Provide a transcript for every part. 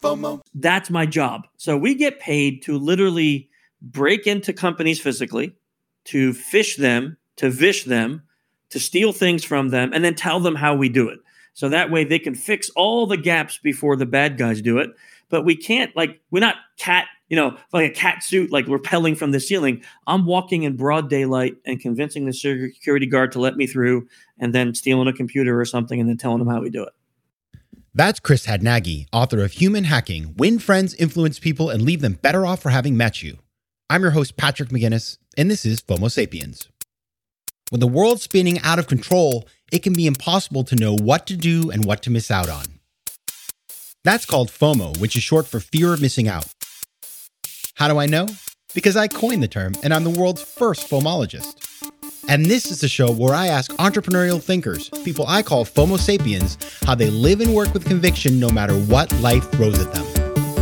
FOMO. That's my job. So we get paid to literally break into companies physically, to phish them, to vish them, to steal things from them, and then tell them how we do it. So that way they can fix all the gaps before the bad guys do it. But we can't, like, we're not like a cat suit, like rappelling from the ceiling. I'm walking in broad daylight and convincing the security guard to let me through, and then stealing a computer or something and then telling them how we do it. That's Chris Hadnagy, author of Human Hacking: Win Friends, Influence People, and Leave Them Better Off for Having Met You. I'm your host, Patrick McGinnis, and this is FOMO Sapiens. When the world's spinning out of control, it can be impossible to know what to do and what to miss out on. That's called FOMO, which is short for fear of missing out. How do I know? Because I coined the term, and I'm the world's first FOMologist. And this is the show where I ask entrepreneurial thinkers, people I call FOMO Sapiens, how they live and work with conviction no matter what life throws at them.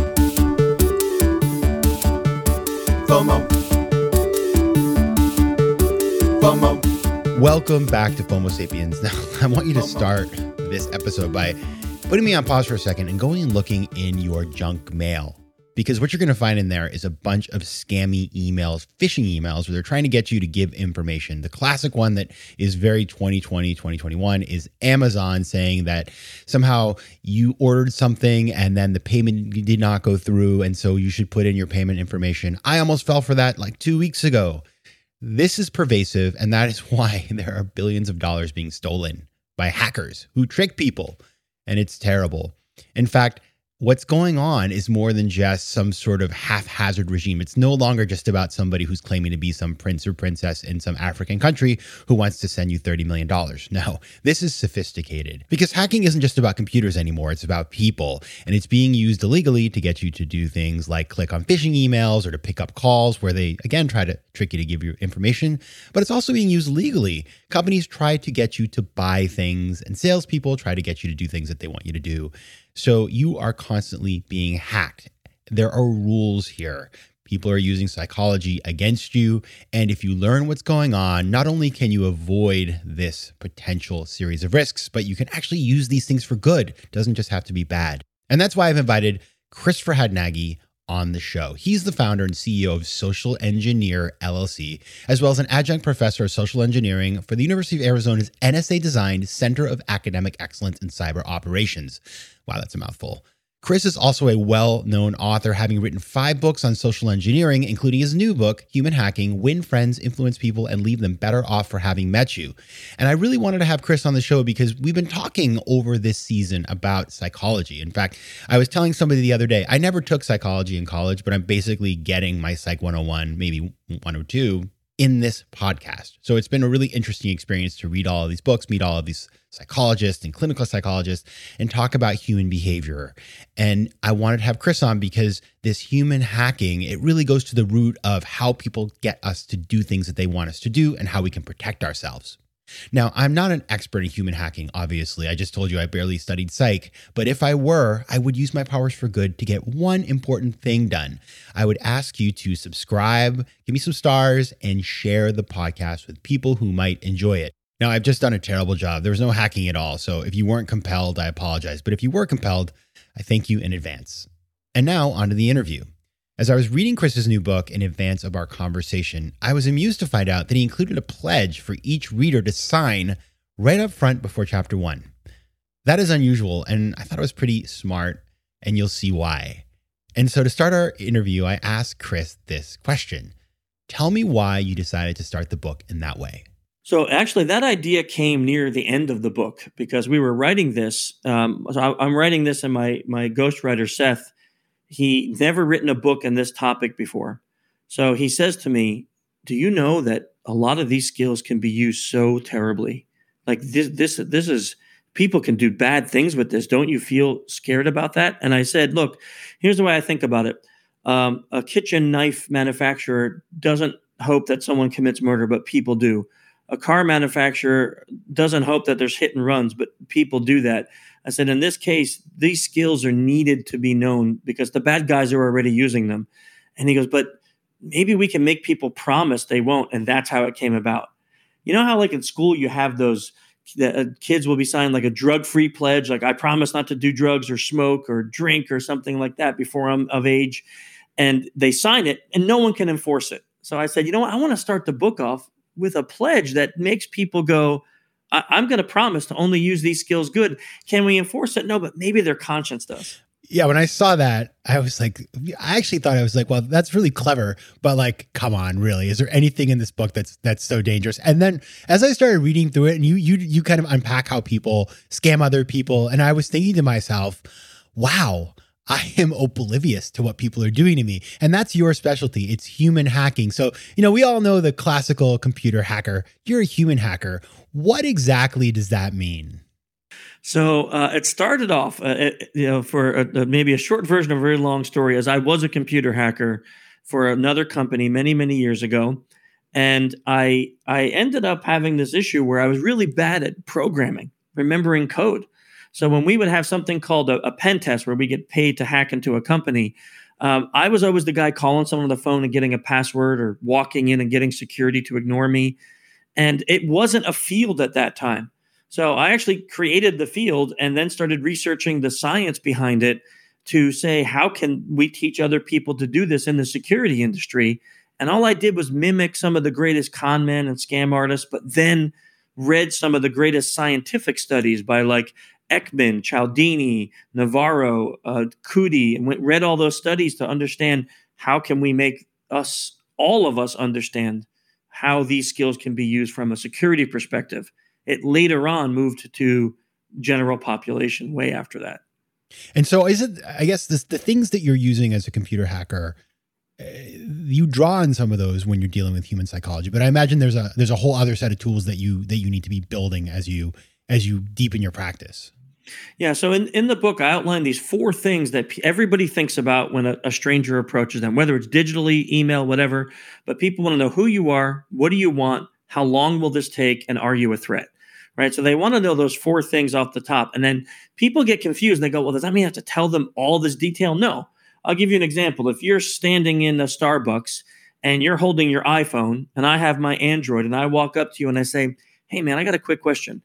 FOMO. FOMO. Welcome back to FOMO Sapiens. Now, I want you to start this episode by putting me on pause for a second and going and looking in your junk mail. Because what you're going to find in there is a bunch of scammy emails, phishing emails, where they're trying to get you to give information. The classic one that is very 2020, 2021 is Amazon saying that somehow you ordered something and then the payment did not go through, and so you should put in your payment information. I almost fell for that like 2 weeks ago. This is pervasive, and that is why there are billions of dollars being stolen by hackers who trick people, and it's terrible. In fact, what's going on is more than just some sort of haphazard regime. It's no longer just about somebody who's claiming to be some prince or princess in some African country who wants to send you $30 million. No, this is sophisticated because hacking isn't just about computers anymore. It's about people, and it's being used illegally to get you to do things like click on phishing emails or to pick up calls where they, again, try to trick you to give you information. But it's also being used legally. Companies try to get you to buy things, and salespeople try to get you to do things that they want you to do. So you are constantly being hacked. There are rules here. People are using psychology against you. And if you learn what's going on, not only can you avoid this potential series of risks, but you can actually use these things for good. It doesn't just have to be bad. And that's why I've invited Christopher Hadnagy on the show. He's the founder and CEO of Social Engineer LLC, as well as an adjunct professor of social engineering for the University of Arizona's NSA-designed Center of Academic Excellence in Cyber Operations. Wow, that's a mouthful. Chris is also a well-known author, having written 5 books on social engineering, including his new book, Human Hacking: Win Friends, Influence People, and Leave Them Better Off for Having Met You. And I really wanted to have Chris on the show because we've been talking over this season about psychology. In fact, I was telling somebody the other day, I never took psychology in college, but I'm basically getting my Psych 101, maybe 102, in this podcast. So it's been a really interesting experience to read all of these books, meet all of these psychologists and clinical psychologists, and talk about human behavior. And I wanted to have Chris on because this human hacking, it really goes to the root of how people get us to do things that they want us to do and how we can protect ourselves. Now, I'm not an expert in human hacking, obviously. I just told you I barely studied psych, but if I were, I would use my powers for good to get one important thing done. I would ask you to subscribe, give me some stars, and share the podcast with people who might enjoy it. Now, I've just done a terrible job. There was no hacking at all, so if you weren't compelled, I apologize. But if you were compelled, I thank you in advance. And now, on to the interview. As I was reading Chris's new book in advance of our conversation, I was amused to find out that he included a pledge for each reader to sign right up front before chapter 1. That is unusual, and I thought it was pretty smart, and you'll see why. And so to start our interview, I asked Chris this question. Tell me why you decided to start the book in that way. So actually, that idea came near the end of the book because we were writing this. So I'm writing this, and my ghostwriter, Seth, he never written a book on this topic before. So he says to me, do you know that a lot of these skills can be used so terribly? Like this is, people can do bad things with this. Don't you feel scared about that? And I said, look, here's the way I think about it. A kitchen knife manufacturer doesn't hope that someone commits murder, but people do. A car manufacturer doesn't hope that there's hit and runs, but people do that. I said, in this case, these skills are needed to be known because the bad guys are already using them. And he goes, but maybe we can make people promise they won't. And that's how it came about. You know how like in school you have those kids will be signing like a drug-free pledge, like I promise not to do drugs or smoke or drink or something like that before I'm of age. And they sign it and no one can enforce it. So I said, you know what? I want to start the book off with a pledge that makes people go, I'm going to promise to only use these skills good. Can we enforce it? No, but maybe their conscience does. Yeah, when I saw that, I actually thought, I was like, well, that's really clever, but like, come on, really? Is there anything in this book that's so dangerous? And then as I started reading through it, and you kind of unpack how people scam other people, and I was thinking to myself, wow, I am oblivious to what people are doing to me. And that's your specialty. It's human hacking. So, we all know the classical computer hacker. You're a human hacker. What exactly does that mean? So it started off, for maybe a short version of a very long story, as I was a computer hacker for another company many, many years ago. And I ended up having this issue where I was really bad at programming, remembering code. So when we would have something called a pen test where we get paid to hack into a company, I was always the guy calling someone on the phone and getting a password or walking in and getting security to ignore me. And it wasn't a field at that time. So I actually created the field and then started researching the science behind it to say, how can we teach other people to do this in the security industry? And all I did was mimic some of the greatest con men and scam artists, but then read some of the greatest scientific studies by like Ekman, Cialdini, Navarro, Cudi, and read all those studies to understand how can we make all of us understand how these skills can be used from a security perspective. It later on moved to general population way after that. And so is it, I guess, the things that you're using as a computer hacker, you draw on some of those when you're dealing with human psychology, but I imagine there's a whole other set of tools that you need to be building as you deepen your practice. Yeah. So in the book, I outline these 4 things that everybody thinks about when a stranger approaches them, whether it's digitally, email, whatever, but people want to know who you are, what do you want, how long will this take, and are you a threat? Right. So they want to know those 4 things off the top. And then people get confused. They go, well, does that mean I have to tell them all this detail? No. I'll give you an example. If you're standing in a Starbucks and you're holding your iPhone and I have my Android and I walk up to you and I say, hey, man, I got a quick question.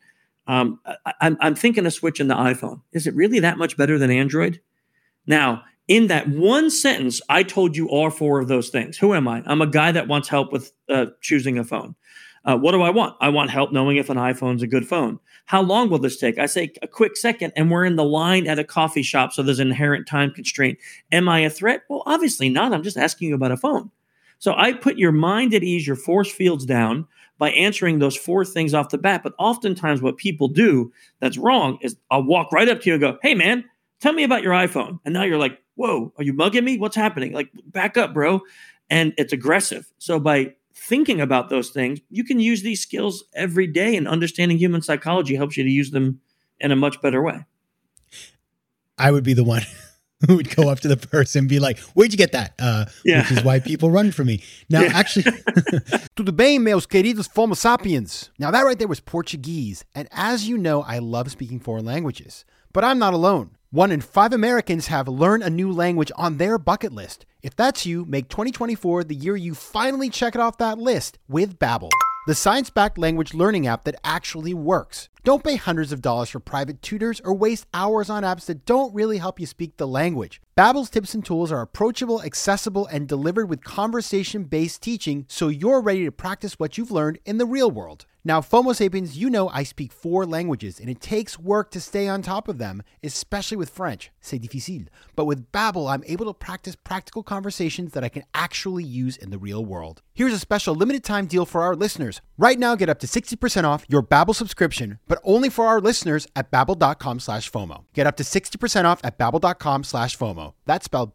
I'm thinking of switching the iPhone. Is it really that much better than Android? Now, in that one sentence, I told you all 4 of those things. Who am I? I'm a guy that wants help with choosing a phone. What do I want? I want help knowing if an iPhone's a good phone. How long will this take? I say a quick second, and we're in the line at a coffee shop, so there's an inherent time constraint. Am I a threat? Well, obviously not. I'm just asking you about a phone. So I put your mind at ease, your force fields down by answering those 4 things off the bat. But oftentimes what people do that's wrong is I'll walk right up to you and go, hey, man, tell me about your iPhone. And now you're like, whoa, are you mugging me? What's happening? Like, back up, bro. And it's aggressive. So by thinking about those things, you can use these skills every day, and understanding human psychology helps you to use them in a much better way. I would be the one who would go up to the person and be like, where'd you get that? Which is why people run from me. Now, actually... Tudo bem, meus queridos Homo sapiens? Now that right there was Portuguese. And as you know, I love speaking foreign languages. But I'm not alone. 1 in 5 Americans have learned a new language on their bucket list. If that's you, make 2024 the year you finally check it off that list with Babbel, the science-backed language learning app that actually works. Don't pay hundreds of dollars for private tutors or waste hours on apps that don't really help you speak the language. Babbel's tips and tools are approachable, accessible, and delivered with conversation-based teaching, so you're ready to practice what you've learned in the real world. Now, FOMO Sapiens, you know I speak 4 languages, and it takes work to stay on top of them, especially with French. C'est difficile. But with Babbel, I'm able to practice practical conversations that I can actually use in the real world. Here's a special limited time deal for our listeners. Right now, get up to 60% off your Babbel subscription, but only for our listeners at babbel.com/FOMO. Get up to 60% off at babbel.com/FOMO. That's spelled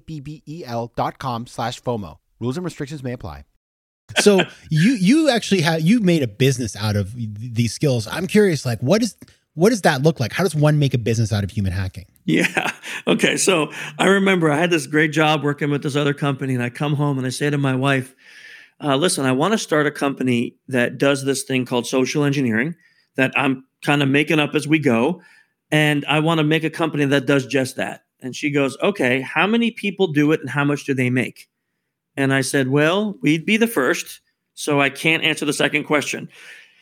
BABBEL.com/FOMO. Rules and restrictions may apply. So you actually you made a business out of these skills. I'm curious, like, what does that look like? How does one make a business out of human hacking? Yeah. Okay. So I remember I had this great job working with this other company, and I come home and I say to my wife, listen, I want to start a company that does this thing called social engineering that I'm kind of making up as we go. And I want to make a company that does just that. And she goes, okay, how many people do it and how much do they make? And I said, well, we'd be the first, so I can't answer the second question.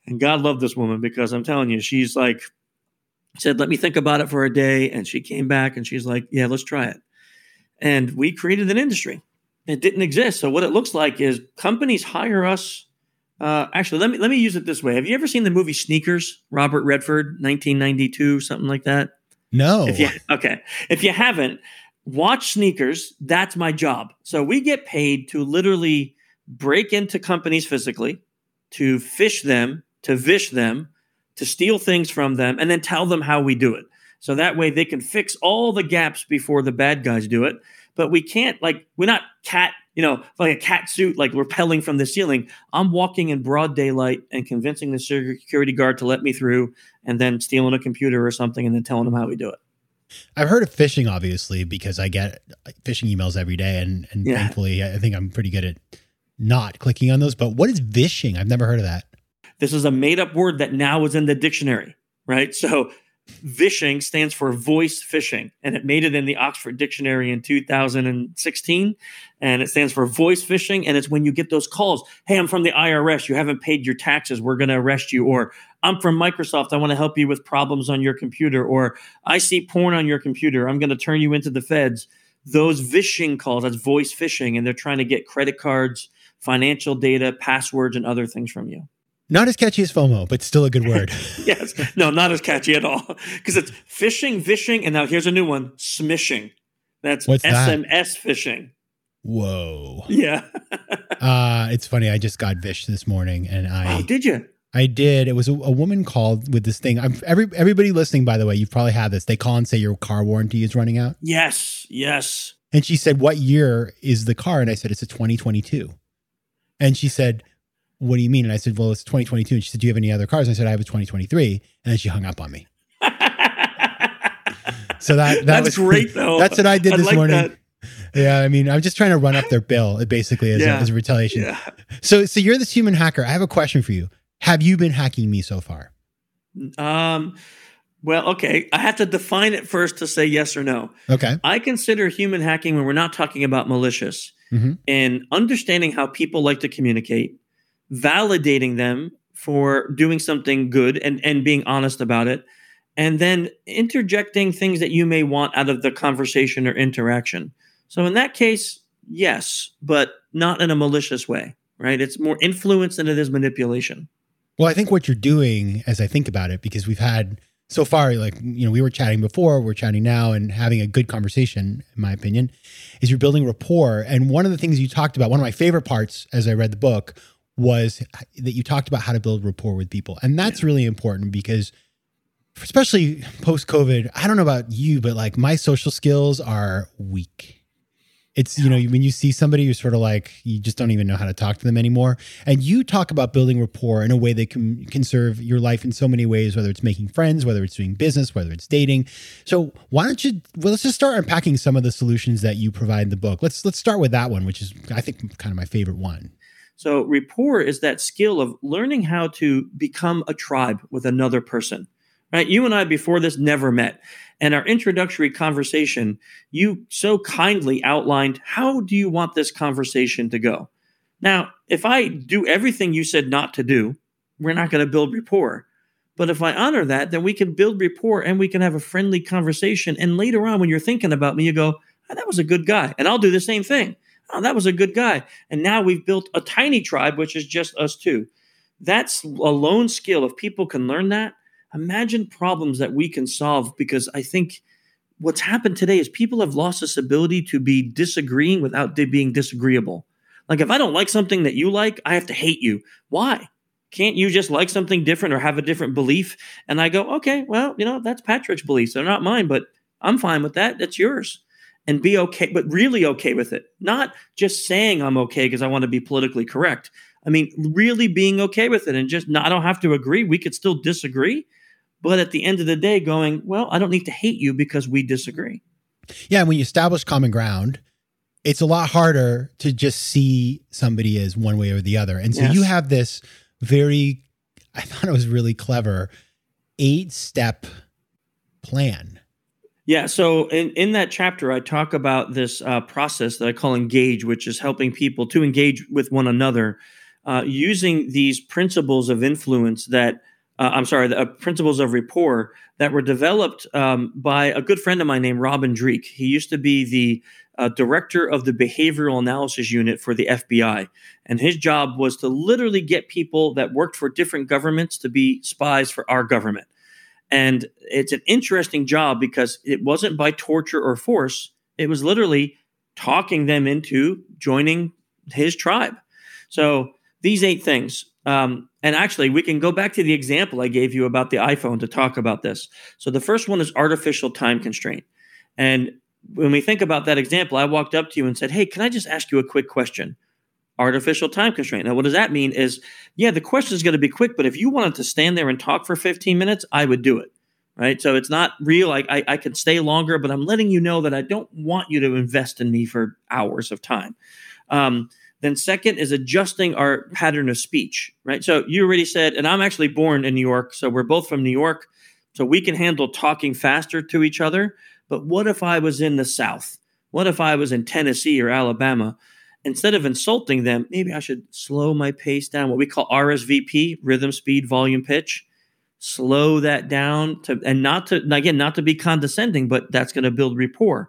And God love this woman, because I'm telling you, she's like, said, let me think about it for a day. And she came back and she's like, yeah, let's try it. And we created an industry. It didn't exist. So what it looks like is companies hire us. Actually, let me use it this way. Have you ever seen the movie Sneakers? Robert Redford, 1992, something like that? No. If you haven't, watch Sneakers. That's my job. So we get paid to literally break into companies physically, to fish them, to vish them, to steal things from them, and then tell them how we do it. So that way they can fix all the gaps before the bad guys do it. But we can't, like, we're not like a cat suit, like rappelling from the ceiling. I'm walking in broad daylight and convincing the security guard to let me through, and then stealing a computer or something and then telling them how we do it. I've heard of phishing, obviously, because I get phishing emails every day. And thankfully, I think I'm pretty good at not clicking on those. But what is vishing? I've never heard of that. This is a made-up word that now is in the dictionary, right? So vishing stands for voice phishing, and it made it in the Oxford Dictionary in 2016, and it stands for voice phishing, and it's when you get those calls, hey, I'm from the IRS, you haven't paid your taxes, we're going to arrest you, or I'm from Microsoft, I want to help you with problems on your computer, or I see porn on your computer, I'm going to turn you into the feds. Those vishing calls, that's voice phishing, and they're trying to get credit cards, financial data, passwords, and other things from you. Not as catchy as FOMO, but still a good word. Yes. No, not as catchy at all. Because it's phishing, vishing, and now here's a new one, smishing. That's What's SMS that? phishing. Whoa. Yeah. It's funny. I just got vished this morning, and Oh, did you? I did. It was a woman called with this thing. Everybody listening, by the way, you've probably had this. They call and say your car warranty is running out. Yes. And she said, what year is the car? And I said, it's a 2022. And she said, what do you mean? And I said, well, it's 2022. And she said, do you have any other cars? And I said, I have a 2023. And then she hung up on me. So that's was great, though. That's what I did this morning. That. Yeah, I mean, I'm just trying to run up their bill, basically, as a retaliation. Yeah. So you're this human hacker. I have a question for you. Have you been hacking me so far? Well, okay. I have to define it first to say yes or no. Okay. I consider human hacking when we're not talking about malicious, and understanding how people like to communicate, validating them for doing something good and being honest about it, and then interjecting things that you may want out of the conversation or interaction. So in that case, yes, but not in a malicious way, right? It's more influence than it is manipulation. Well, I think what you're doing, as I think about it, because we've had so far, we were chatting before, we're chatting now, and having a good conversation, in my opinion, is you're building rapport. And one of the things you talked about, one of my favorite parts as I read the book, was that you talked about how to build rapport with people. And that's really important because, especially post-COVID, I don't know about you, but like my social skills are weak. It's, when you see somebody, you're sort of like, you just don't even know how to talk to them anymore. And you talk about building rapport in a way that can serve your life in so many ways, whether it's making friends, whether it's doing business, whether it's dating. So let's just start unpacking some of the solutions that you provide in the book. Let's start with that one, which is, I think, kind of my favorite one. So rapport is that skill of learning how to become a tribe with another person, right? You and I, before this, never met. And our introductory conversation, you so kindly outlined, how do you want this conversation to go? Now, if I do everything you said not to do, we're not going to build rapport. But if I honor that, then we can build rapport and we can have a friendly conversation. And later on, when you're thinking about me, you go, oh, that was a good guy. And I'll do the same thing. Oh, that was a good guy. And now we've built a tiny tribe, which is just us two. That's a lone skill. If people can learn that, imagine problems that we can solve, because I think what's happened today is people have lost this ability to be disagreeing without being disagreeable. Like if I don't like something that you like, I have to hate you. Why? Can't you just like something different or have a different belief? And I go, okay, well, that's Patrick's beliefs. They're not mine, but I'm fine with that. That's yours. And be okay, but really okay with it. Not just saying I'm okay because I want to be politically correct. I mean, really being okay with it and just, I don't have to agree. We could still disagree. But at the end of the day, going, well, I don't need to hate you because we disagree. Yeah, when you establish common ground, it's a lot harder to just see somebody as one way or the other. And so you have this I thought it was really clever, 8-step plan. Yeah, so in that chapter, I talk about this process that I call engage, which is helping people to engage with one another using these principles of influence that, the principles of rapport that were developed by a good friend of mine named Robin Dreek. He used to be the director of the behavioral analysis unit for the FBI. And his job was to literally get people that worked for different governments to be spies for our government. And it's an interesting job because it wasn't by torture or force. It was literally talking them into joining his tribe. So these 8 things. And actually, we can go back to the example I gave you about the iPhone to talk about this. So the first one is artificial time constraint. And when we think about that example, I walked up to you and said, hey, can I just ask you a quick question? Artificial time constraint. Now, what does that mean is, yeah, the question is going to be quick, but if you wanted to stand there and talk for 15 minutes, I would do it, right? So it's not real. I could stay longer, but I'm letting you know that I don't want you to invest in me for hours of time. Then second is adjusting our pattern of speech, right? So you already said, and I'm actually born in New York, so we're both from New York, so we can handle talking faster to each other. But what if I was in the South? What if I was in Tennessee or Alabama? Instead of insulting them, maybe I should slow my pace down, what we call RSVP, rhythm, speed, volume, pitch. Slow that down not to be condescending, but that's going to build rapport.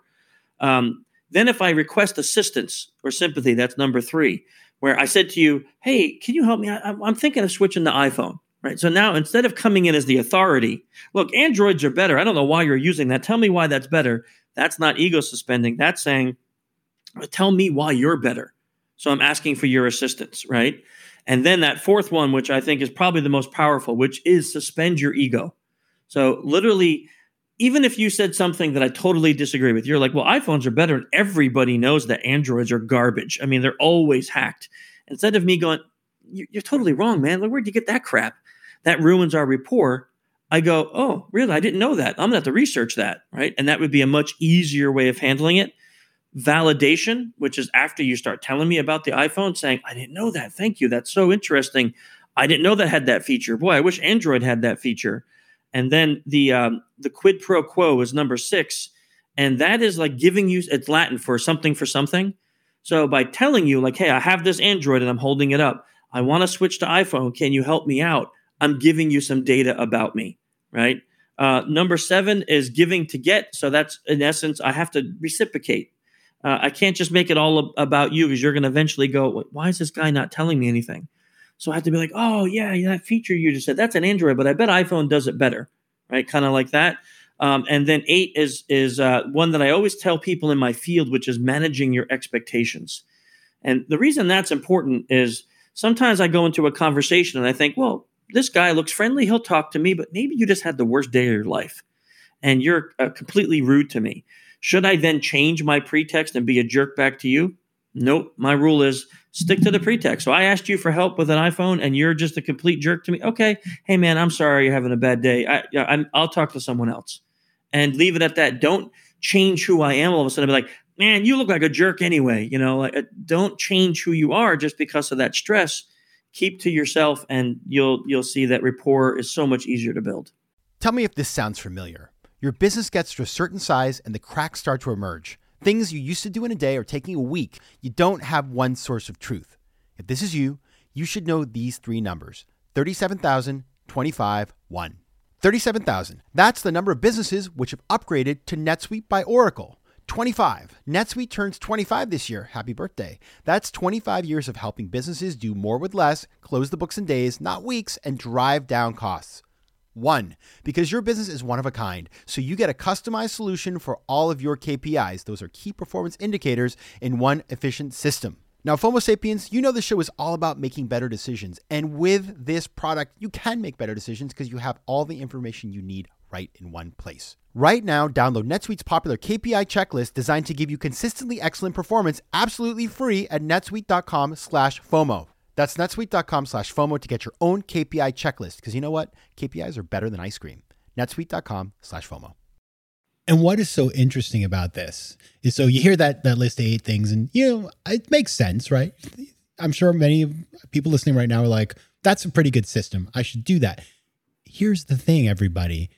Then if I request assistance or sympathy, that's number 3, where I said to you, hey, can you help me? I'm thinking of switching to iPhone, right? So now instead of coming in as the authority, look, Androids are better. I don't know why you're using that. Tell me why that's better. That's not ego suspending. That's saying, tell me why you're better. So I'm asking for your assistance, right? And then that 4th one, which I think is probably the most powerful, which is suspend your ego. So literally, even if you said something that I totally disagree with, you're like, well, iPhones are better, and everybody knows that Androids are garbage. I mean, they're always hacked. Instead of me going, you're totally wrong, man. Like, where'd you get that crap? That ruins our rapport. I go, oh, really? I didn't know that. I'm going to have to research that, right? And that would be a much easier way of handling it. Validation, which is after you start telling me about the iPhone, saying, I didn't know that. Thank you. That's so interesting. I didn't know that had that feature. Boy, I wish Android had that feature. And then the quid pro quo is number 6. And that is like giving you, it's Latin for something for something. So by telling you like, hey, I have this Android and I'm holding it up. I want to switch to iPhone. Can you help me out? I'm giving you some data about me, right? Number 7 is giving to get. So that's in essence, I have to reciprocate. I can't just make it all about you because you're going to eventually go, why is this guy not telling me anything? So I have to be like, oh, yeah, that feature you just said, that's an Android, but I bet iPhone does it better, right? Kind of like that. And then 8 is one that I always tell people in my field, which is managing your expectations. And the reason that's important is sometimes I go into a conversation and I think, well, this guy looks friendly. He'll talk to me, but maybe you just had the worst day of your life and you're completely rude to me. Should I then change my pretext and be a jerk back to you? Nope. My rule is stick to the pretext. So I asked you for help with an iPhone and you're just a complete jerk to me. Okay. Hey, man, I'm sorry you're having a bad day. I'll talk to someone else and leave it at that. Don't change who I am all of a sudden. Be like, man, you look like a jerk anyway. Don't change who you are just because of that stress. Keep to yourself and you'll see that rapport is so much easier to build. Tell me if this sounds familiar. Your business gets to a certain size and the cracks start to emerge. Things you used to do in a day are taking a week. You don't have one source of truth. If this is you, you should know these 3 numbers: 37,000, 25, 1. 37,000. That's the number of businesses which have upgraded to NetSuite by Oracle. 25. NetSuite turns 25 this year. Happy birthday. That's 25 years of helping businesses do more with less, close the books in days, not weeks, and drive down costs. 1, because your business is one of a kind, so you get a customized solution for all of your KPIs. Those are key performance indicators in one efficient system. Now, FOMO Sapiens, you know the show is all about making better decisions. And with this product, you can make better decisions because you have all the information you need right in one place. Right now, download NetSuite's popular KPI checklist designed to give you consistently excellent performance absolutely free at netsuite.com/FOMO. That's netsuite.com/FOMO to get your own KPI checklist. Because you know what? KPIs are better than ice cream. netsuite.com/FOMO. And what is so interesting about this is, so you hear that list of 8 things and, it makes sense, right? I'm sure many people listening right now are like, that's a pretty good system. I should do that. Here's the thing, everybody.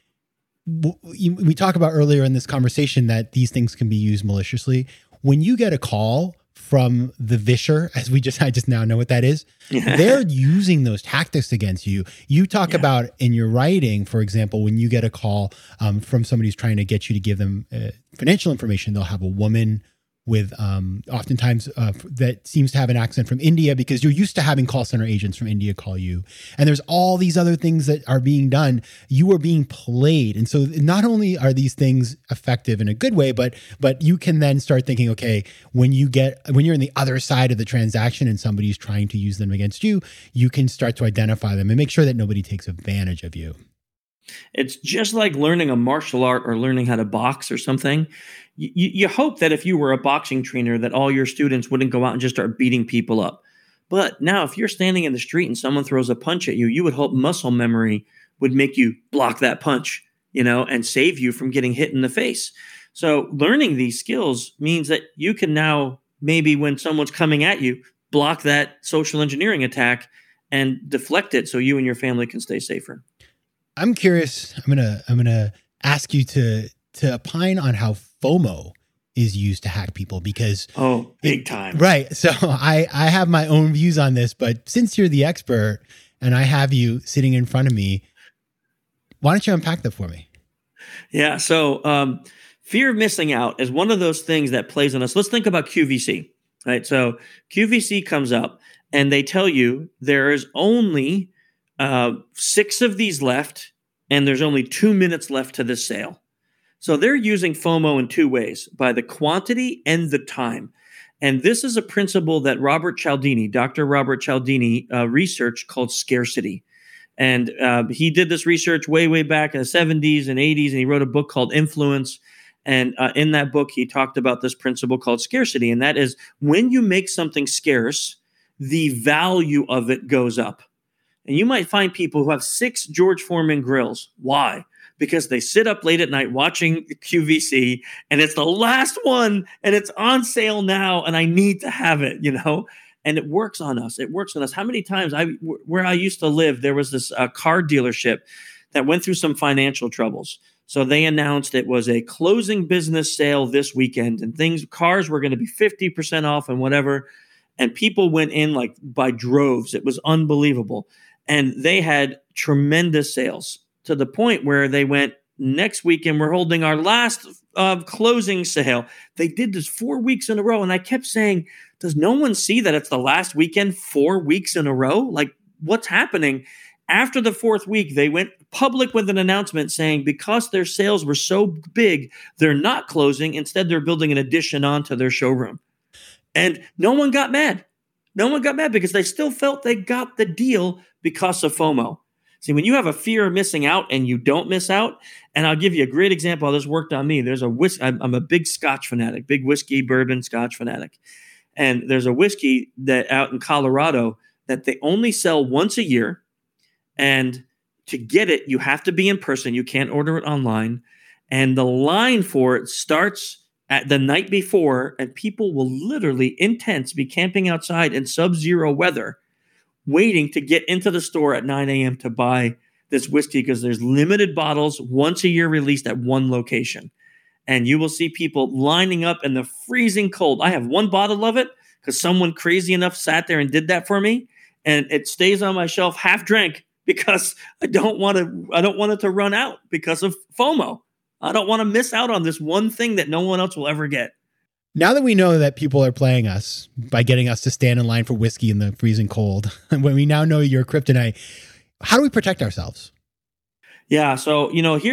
We talked about earlier in this conversation that these things can be used maliciously. When you get a call from the Vischer, as I just now know what that is. They're using those tactics against you. You talk about in your writing, for example, when you get a call from somebody who's trying to get you to give them financial information, they'll have a woman with oftentimes that seems to have an accent from India, because you're used to having call center agents from India call you. And there's all these other things that are being done. You are being played. And so not only are these things effective in a good way, but you can then start thinking, okay, when you're in the other side of the transaction and somebody's trying to use them against you, you can start to identify them and make sure that nobody takes advantage of you. It's just like learning a martial art or learning how to box or something. You hope that if you were a boxing trainer, that all your students wouldn't go out and just start beating people up. But now if you're standing in the street and someone throws a punch at you, you would hope muscle memory would make you block that punch, and save you from getting hit in the face. So learning these skills means that you can now, maybe when someone's coming at you, block that social engineering attack and deflect it so you and your family can stay safer. I'm curious. I'm gonna ask you to opine on how FOMO is used to hack people, because big time. Right. So I have my own views on this, but since you're the expert and I have you sitting in front of me, why don't you unpack that for me? Yeah. So fear of missing out is one of those things that plays on us. Let's think about QVC, right? So QVC comes up and they tell you there is only 6 of these left, and there's only 2 minutes left to this sale. So they're using FOMO in 2 ways, by the quantity and the time. And this is a principle that Dr. Robert Cialdini researched called scarcity. And he did this research way back in the 70s and 80s, and he wrote a book called Influence. And in that book, he talked about this principle called scarcity. And that is, when you make something scarce, the value of it goes up. And you might find people who have 6 George Foreman grills. Why? Because they sit up late at night watching QVC, and it's the last one, and it's on sale now, and I need to have it, And it works on us. How many times where I used to live, there was this car dealership that went through some financial troubles. So they announced it was a closing business sale this weekend, and cars were going to be 50% off and whatever. And people went in like by droves. It was unbelievable. And they had tremendous sales, to the point where they went, next weekend, we're holding our last closing sale. They did this 4 weeks in a row. And I kept saying, does no one see that it's the last weekend 4 weeks in a row? Like, what's happening? After the 4th week, they went public with an announcement saying, because their sales were so big, they're not closing. Instead, they're building an addition onto their showroom. And no one got mad. No one got mad, because they still felt they got the deal because of FOMO. See, when you have a fear of missing out and you don't miss out, and I'll give you a great example how this worked on me. I'm a big Scotch fanatic, big whiskey, bourbon, Scotch fanatic. And there's a whiskey that out in Colorado that they only sell once a year. And to get it, you have to be in person. You can't order it online. And the line for it starts at the night before, and people will literally, in tents, be camping outside in sub-zero weather, waiting to get into the store at 9 a.m. to buy this whiskey, because there's limited bottles once a year released at one location. And you will see people lining up in the freezing cold. I have one bottle of it because someone crazy enough sat there and did that for me. And it stays on my shelf half drank, because I don't want it to run out because of FOMO. I don't want to miss out on this one thing that no one else will ever get. Now that we know that people are playing us by getting us to stand in line for whiskey in the freezing cold, and when we now know you're kryptonite, how do we protect ourselves? Yeah. So,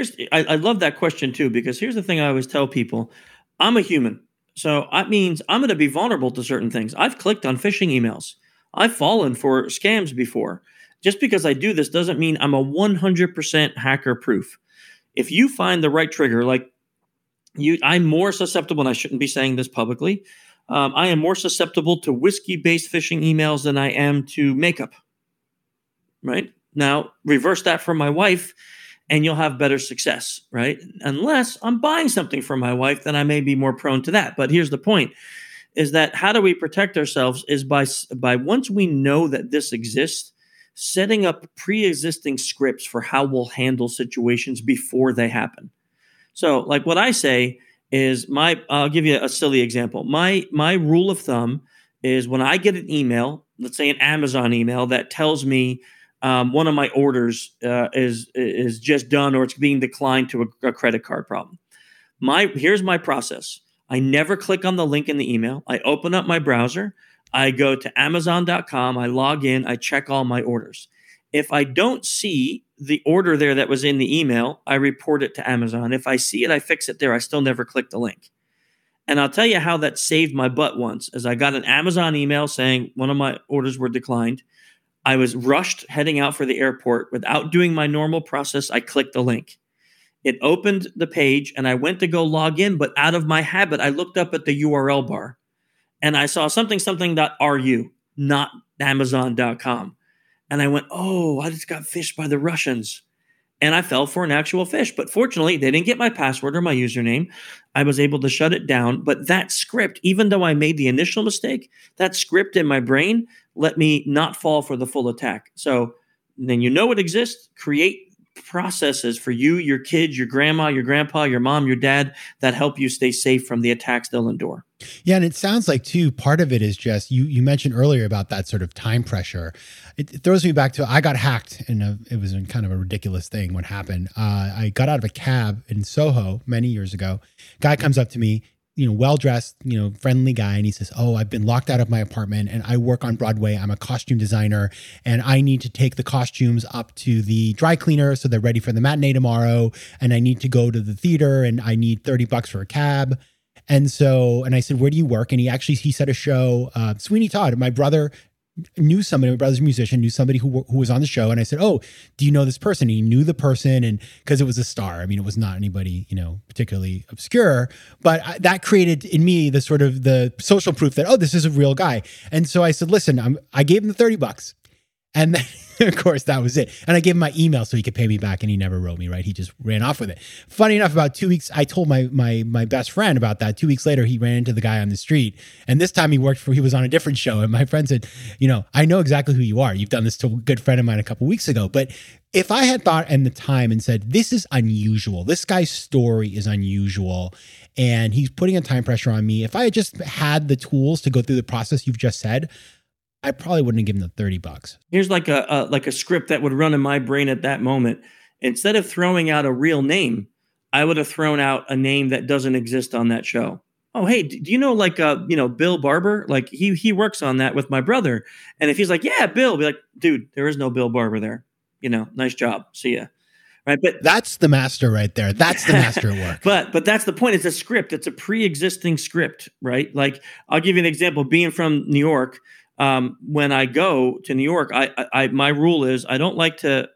I love that question too, because here's the thing I always tell people. I'm a human. So that means I'm going to be vulnerable to certain things. I've clicked on phishing emails. I've fallen for scams before. Just because I do this doesn't mean I'm a 100% hacker proof. If you find the right trigger, I'm more susceptible, and I shouldn't be saying this publicly. I am more susceptible to whiskey-based phishing emails than I am to makeup. Right? Now, reverse that for my wife, and you'll have better success, right? Unless I'm buying something for my wife, then I may be more prone to that. But here's the point, is that how do we protect ourselves is by once we know that this exists, setting up pre-existing scripts for how we'll handle situations before they happen. So like what I say is I'll give you a silly example. My rule of thumb is when I get an email, let's say an Amazon email that tells me one of my orders is just done or it's being declined to a credit card problem. Here's my process. I never click on the link in the email. I open up my browser. I go to Amazon.com. I log in. I check all my orders. If I don't see the order there that was in the email, I report it to Amazon. If I see it, I fix it there. I still never click the link. And I'll tell you how that saved my butt once, as I got an Amazon email saying one of my orders were declined. I was rushed heading out for the airport. Without doing my normal process, I clicked the link. It opened the page, and I went to go log in, but out of my habit, I looked up at the URL bar, and I saw something.ru, not Amazon.com. And I went, oh, I just got phished by the Russians. And I fell for an actual fish. But fortunately, they didn't get my password or my username. I was able to shut it down. But that script, even though I made the initial mistake, that script in my brain let me not fall for the full attack. So then you know it exists. Create processes for you, your kids, your grandma, your grandpa, your mom, your dad that help you stay safe from the attacks they'll endure. Yeah. And it sounds like too, part of it is just, you mentioned earlier about that sort of time pressure. It throws me back to, I got hacked and it was kind of a ridiculous thing what happened. I got out of a cab in Soho many years ago. Guy comes up to me, well-dressed, friendly guy. And he says, oh, I've been locked out of my apartment and I work on Broadway. I'm a costume designer and I need to take the costumes up to the dry cleaner so they're ready for the matinee tomorrow. And I need to go to the theater and I need $30 for a cab. And I said, where do you work? And he said a show, Sweeney Todd, my brother knew somebody, my brother's a musician, knew somebody who was on the show. And I said, oh, do you know this person? And he knew the person. And because it was a star, I mean, it was not anybody, particularly obscure, but that created in me the sort of the social proof that, oh, this is a real guy. And so I said, listen, I gave him the $30. And then, of course, that was it. And I gave him my email so he could pay me back, and he never wrote me, right? He just ran off with it. Funny enough, about 2 weeks, I told my best friend about that. 2 weeks later, he ran into the guy on the street. And this time he was on a different show. And my friend said, I know exactly who you are. You've done this to a good friend of mine a couple weeks ago. But if I had thought in the time and said, this is unusual, this guy's story is unusual, and he's putting a time pressure on me, if I had just had the tools to go through the process you've just said, I probably wouldn't have given them $30. Here's like a script that would run in my brain at that moment. Instead of throwing out a real name, I would have thrown out a name that doesn't exist on that show. Oh, hey, do you know Bill Barber? Like he works on that with my brother. And if he's like, yeah, Bill, be like, dude, there is no Bill Barber there. Nice job. See ya. Right. But that's the master right there. That's the master at work. But that's the point. It's a script. It's a pre-existing script, right? Like I'll give you an example. Being from New York, when I go to New York, my rule is I don't like to,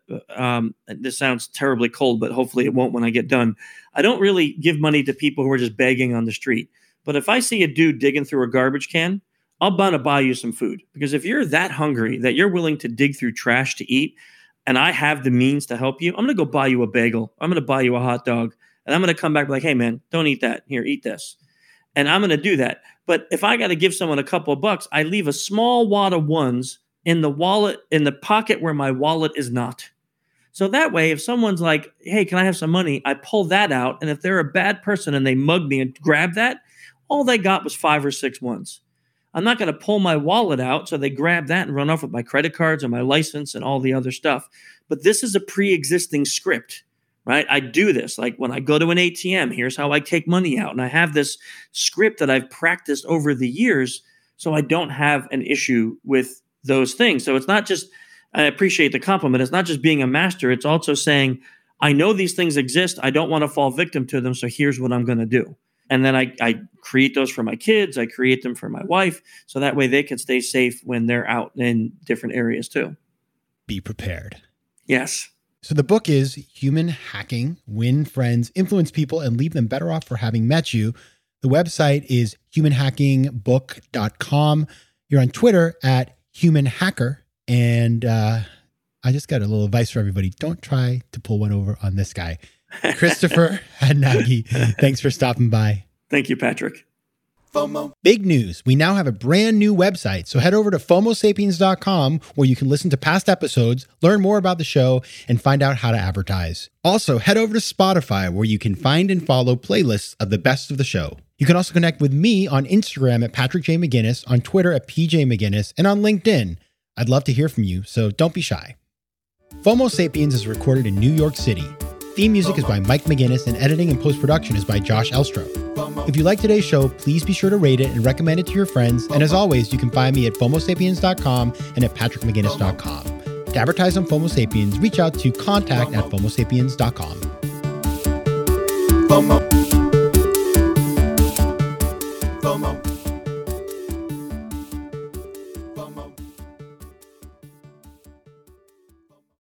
this sounds terribly cold, but hopefully it won't when I get done. I don't really give money to people who are just begging on the street. But if I see a dude digging through a garbage can, I'll want to buy you some food. Because if you're that hungry that you're willing to dig through trash to eat, and I have the means to help you, I'm going to go buy you a bagel. I'm going to buy you a hot dog. And I'm going to come back like, hey, man, don't eat that. Here, eat this. And I'm going to do that. But if I got to give someone a couple of bucks, I leave a small wad of ones in the wallet, in the pocket where my wallet is not. So that way, if someone's like, hey, can I have some money? I pull that out. And if they're a bad person and they mug me and grab that, all they got was 5 or 6 ones. I'm not going to pull my wallet out. So they grab that and run off with my credit cards and my license and all the other stuff. But this is a pre-existing script. Right? I do this. Like when I go to an ATM, here's how I take money out. And I have this script that I've practiced over the years so I don't have an issue with those things. So it's not just, I appreciate the compliment. It's not just being a master. It's also saying, I know these things exist. I don't want to fall victim to them. So here's what I'm going to do. And then I create those for my kids. I create them for my wife. So that way they can stay safe when they're out in different areas too. Be prepared. Yes. So the book is Human Hacking, Win Friends, Influence People, and Leave Them Better Off for Having Met You. The website is humanhackingbook.com. You're on Twitter at Human Hacker. And I just got a little advice for everybody. Don't try to pull one over on this guy. Christopher Hadnagy, thanks for stopping by. Thank you, Patrick. FOMO. Big news. We now have a brand new website. So head over to FOMOSapiens.com where you can listen to past episodes, learn more about the show, and find out how to advertise. Also, head over to Spotify where you can find and follow playlists of the best of the show. You can also connect with me on Instagram at Patrick J. McGinnis, on Twitter at PJ McGinnis, and on LinkedIn. I'd love to hear from you, so don't be shy. FOMO Sapiens is recorded in New York City. Theme music is by Mike McGinnis, and editing and post-production is by Josh Elstro. If you like today's show, please be sure to rate it and recommend it to your friends. And as always, you can find me at FOMOSapiens.com and at PatrickMcGinnis.com. To advertise on FOMO Sapiens, reach out to contact@FOMOSapiens.com. FOMO.